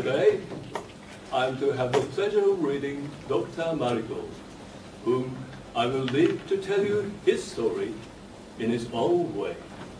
Today, I'm to have the pleasure of reading Dr. Marigold, whom I will leave to tell you his story in his own way.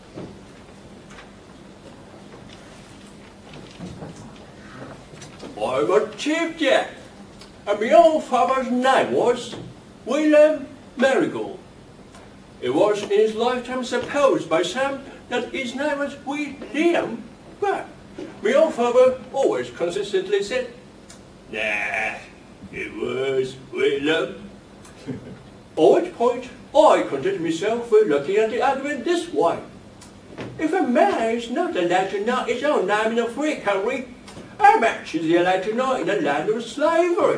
I'm a Cheap Jack, and my old father's name was William Marigold. It was in his lifetime supposed by some that his name was William, but my old father always consistently said, "Nah, it was William." At which point, I contented myself with looking at the argument this way. If a man is not allowed to know his own name in a free country, how much is he allowed to know in the land of slavery?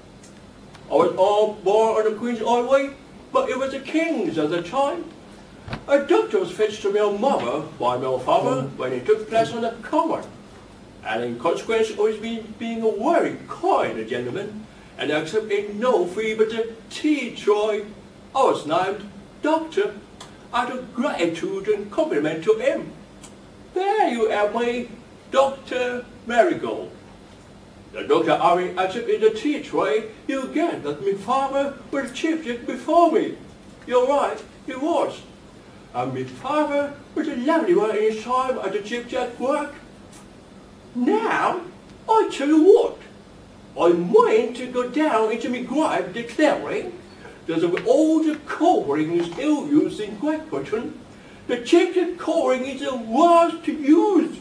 I was all born on the Queen's Highway, but it was the King's at the time. A doctor was fetched to my old mother by my old father when he took place on the common, and in consequence of his being a very kind gentleman, and accepting no fee but a tea tray, I was named Doctor out of gratitude and compliment to him. There you have me, Dr. Marigold. The doctor having accepted the tea tray, you get that my father was a Cheap Jack before me. You're right, he was. And my father was a lovely one in his time at the Cheap Jack work. Now, I tell you what, I mean to go down into my grave declaring that of all the coverings ill used in Great Britain, the Cheap Jack covering is the worst to use.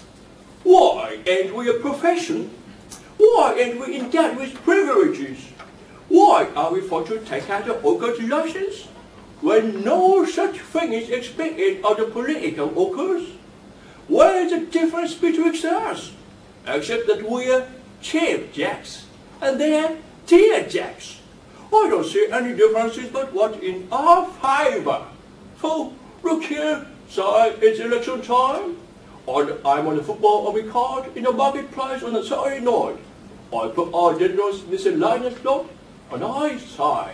Why ain't we a profession? Why ain't we endowed with privileges? Why are we forced to take out a hooker's license when no such thing is expected of the political hookers? Where is the difference betwixt us, except that we're Cheap Jacks and they're Dear Jacks? I don't see any differences but what in our favour. So, look here, say it's election time, and I'm on the football of my card in the marketplace on a Saturday night. I put our generous miscellaneous lot, and I say,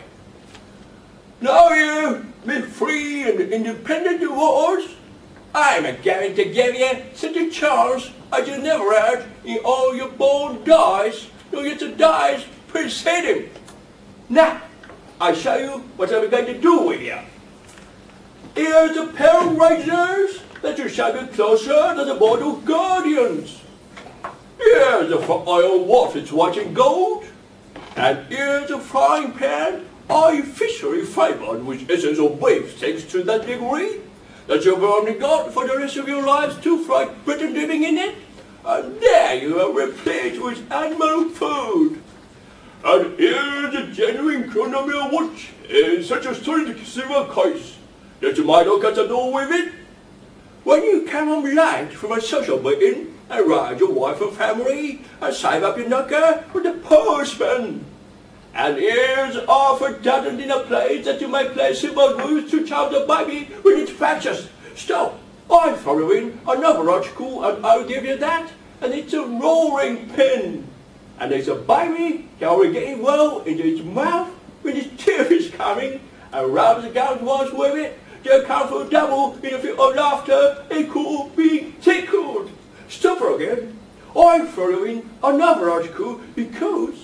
"Now you, me free and independent voters, I'm a-going to give you such a chance as you never had in all your born days, nor yet the days preceding. Now, I show you what I'm going to do with you. Here's a pair of razors that you shall be closer to the board of guardians. Here's a iron waffles white and gold, and here's a frying pan artificially flavoured with essence of beef, thanks to that degree that you've only got for the rest of your lives to fright Britain living in it, and there you are replete with animal food. And here's a genuine chronometer watch in such a solid silver case that you might look at the door with it. When you come home late from a social meeting, and ride your wife and family, and save up your knocker with the postman. And here's half a dozen dinner plates that you may play simple moves to charm the baby when it fractures. Stop, I throw in another article and I'll give you that, and it's a roaring pin. And there's a baby going getting well into its mouth when his teeth is coming, and rubs the gown once with it, to account for double in a fit of laughter, it could be tickled. Stop her again. I'm following another article because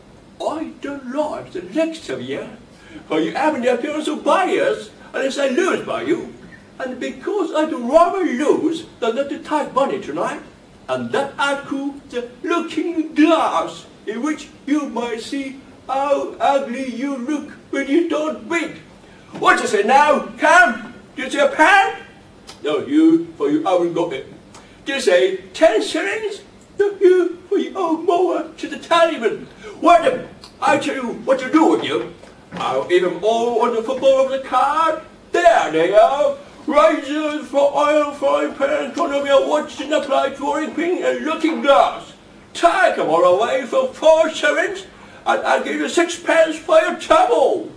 I don't like the next of you, for you haven't the appearance of bias unless I lose by you, and because I'd rather lose than not to take money tonight, and that article, the looking glass, in which you might see how ugly you look when you don't bid. What you say now? Come, do you see a pound? No, you, for you haven't got it. Do you say 10 shillings? No, you, for you owe more to the tallyman. Well, I tell you what to do with you. I'll give them all on the football of the card. There they are. Razors for oil, frying pan, chronometer watch, dinner plate, drawing pin, and looking glass. Take them all away for 4 shillings, and I'll give you 6 pence for your trouble.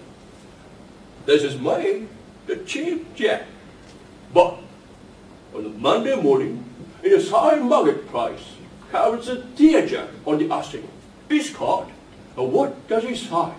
This is me, the Cheap Jack. But on a Monday morning, in the same marketplace, comes a Dear Jack on the asking his card, and what does he say?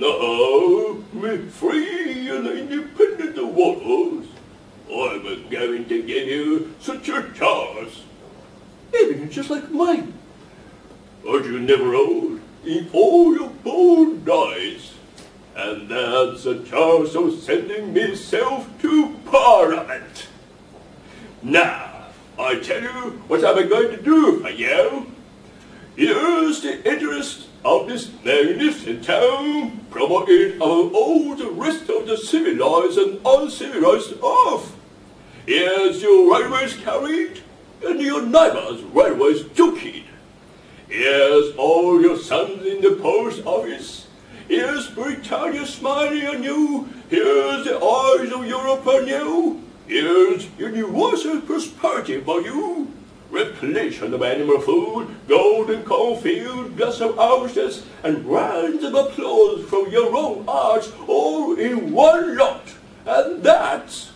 No, me free and independent of voters, I'm a-going going to give you such a chance. Even just like mine. But you never old in all your bold eyes. And that's a chance of sending myself to Parliament. Now, I tell you what I'm going to do for you. Here's the interest of this magnificent town, promoted above all the rest of the civilized and uncivilized earth. Here's your railways carried, and your neighbor's railways jockeyed. Here's all your sons in the post office. Here's Britannia smiling on you. Here's the eyes of Europe on you. Here's universal prosperity for you. Repletion of animal food, golden cornfield, glass of oysters, and rounds of applause from your own arts, all in one lot. And that's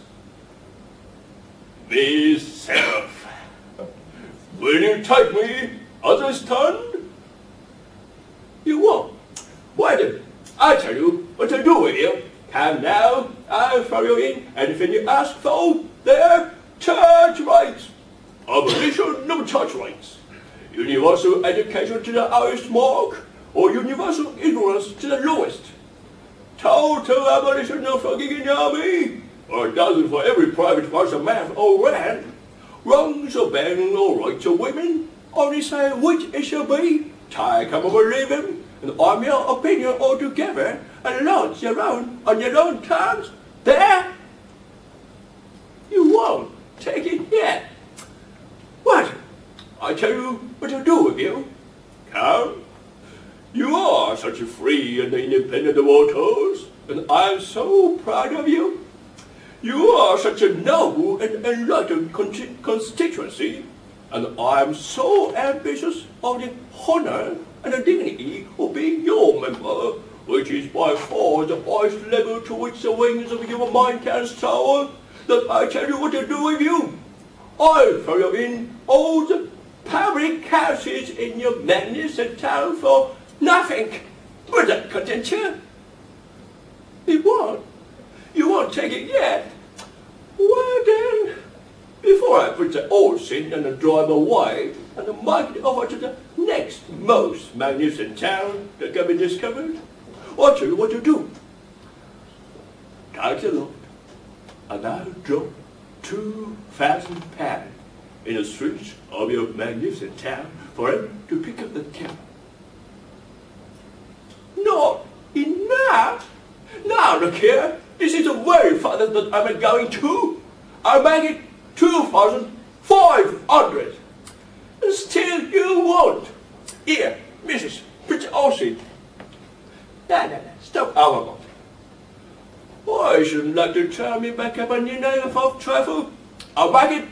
myself. Will you take me as a stand? You won't. Why then, I tell you what to do with you. Come now, I'll throw you in anything you ask for. There, church rights. Abolition of church rights. Universal education to the highest mark, or universal ignorance to the lowest. Total abolition of flogging in the army, or a dozen for every private course of math or ran. Wrongs of banning or rights of women. Only say which it shall be. Take them or leave them, and arm your opinion altogether, and launch your own on your own terms. There! You won't take it yet. What? I tell you what to do with you. Come. You are such a free and independent voters, and I am so proud of you. You are such a noble and enlightened constituency, and I am so ambitious of the honor and the dignity of being your member, which is by far the highest level to which the wings of your mind can soar, that I tell you what to do with you. I'll throw you in all the public houses in your magnificent town for nothing. Would that content you? It won't. You won't take it yet. Well then, before I put the horse in and drive away and make it over to the next most magnificent town that can be discovered, I'll tell you what to do. Take the load, and I'll drop 2,000 pounds in the streets of your magnificent town for him to pick up the cab. Not enough? Now look here, this is the very farthest that I'm going to. I'll make it 2,500. And still you won't. Here, Mrs. Prince Austin. No, stop our moment. I shouldn't like to turn me back up on your name of trifle. I'll make it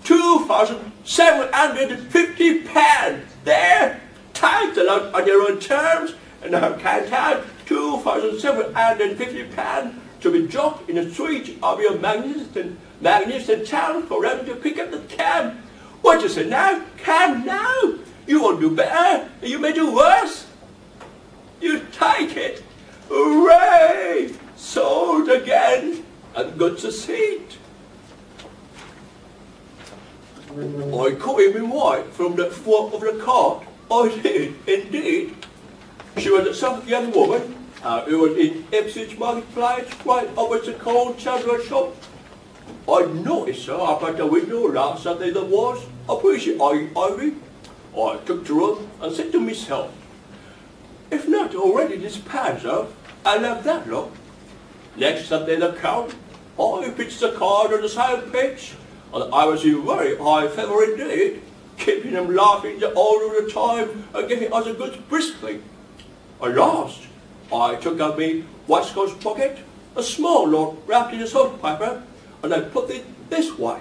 2,750 pounds. There, take the lot on your own terms, and I'll count out 2,750 pounds to be dropped in the street of your magnificent town for them to pick up the cab. What you say now? Come now. You won't do better, and you may do worse. You take it. Hooray! Sold again, and got a seat. I caught him in white from the front of the cart. I did, indeed. She was some young woman who was in Ipswich Marketplace, right opposite the cold chandler shop. I noticed her up at the window last Sunday that was. I appreciate Ivy. I took to her and said to myself, if not already disposed of, I'll have that lot. Next Sunday the count, I pitched the card on the same pitch, and I was in very high favour indeed, keeping them laughing the whole of the time and giving us a good briskly. At last, I took out my waistcoat pocket, a small lot wrapped in a salt paper, and I put it this way.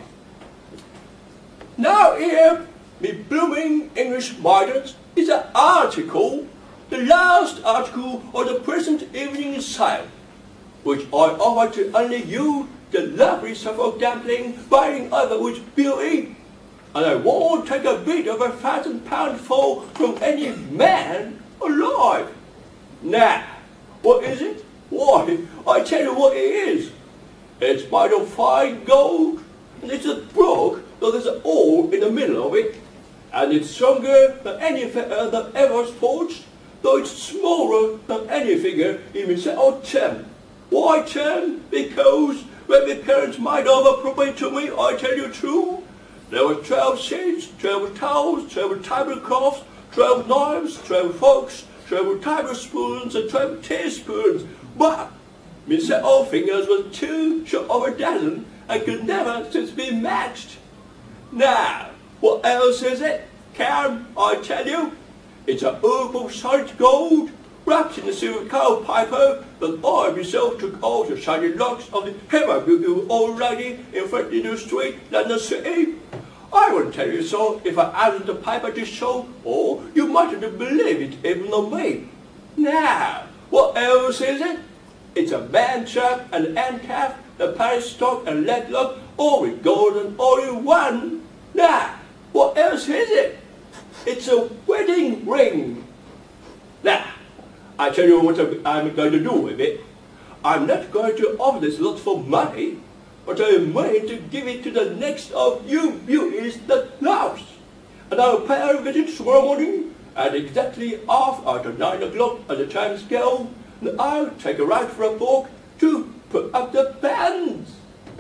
Now here, me blooming English maidens, is an article, the last article of the present evening sale, which I offer to only you, the lovely Suffolk dumpling, buying over with beauty, and I won't take a bit of £1,000 for from any man alive. Now, what is it? Why, I tell you what it is. It's made of fine gold, and it's a brook, so there's an hole in the middle of it, and it's stronger than any feather that ever was forged, though it's smaller than any figure in my old term. Why term? Because when my parents made over property to me, I tell you true, there were 12 shades, 12 towels, 12 tablecloths, 12 knives, 12 forks, 12 tablespoons, and 12 teaspoons. But my set old fingers were 2 short of a dozen and could never since be matched. Now, what else is it? Can I tell you? It's a herb of solid gold, wrapped in a silver cow piper that I myself took off the shiny locks of the ever-beautiful old lady in Ferdinand Street, London City. I wouldn't tell you so if I hadn't the piper to show, or you mightn't have believed it even on me. Now, what else is it? It's a man trap and an hand calf, a Paris stock and leg lock, all with gold and all in one. Now, what else is it? It's a wedding ring. Now, I tell you what I'm going to do with it. I'm not going to offer this lot for money, but I am going to give it to the next of you beauties that loves. And I'll pay her a visit tomorrow morning at exactly half after 9 o'clock at the time scale, and I'll take her out for a walk to put up the banns.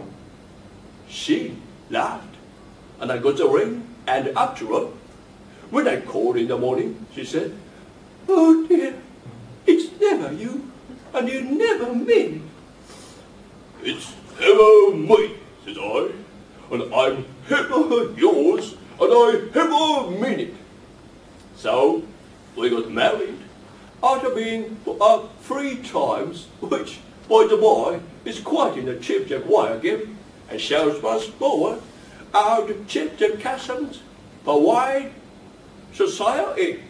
She laughed, and I got the ring and up to her. When I called in the morning, she said, "Oh dear, it's never you, and you never mean it." "It's ever me," says I, "and I'm ever yours, and I ever mean it." So we got married, after being put up 3 times, which, by the by, is quite in the Chip-Chip way again, and shows once more how the Chip-Chip customs pervade society.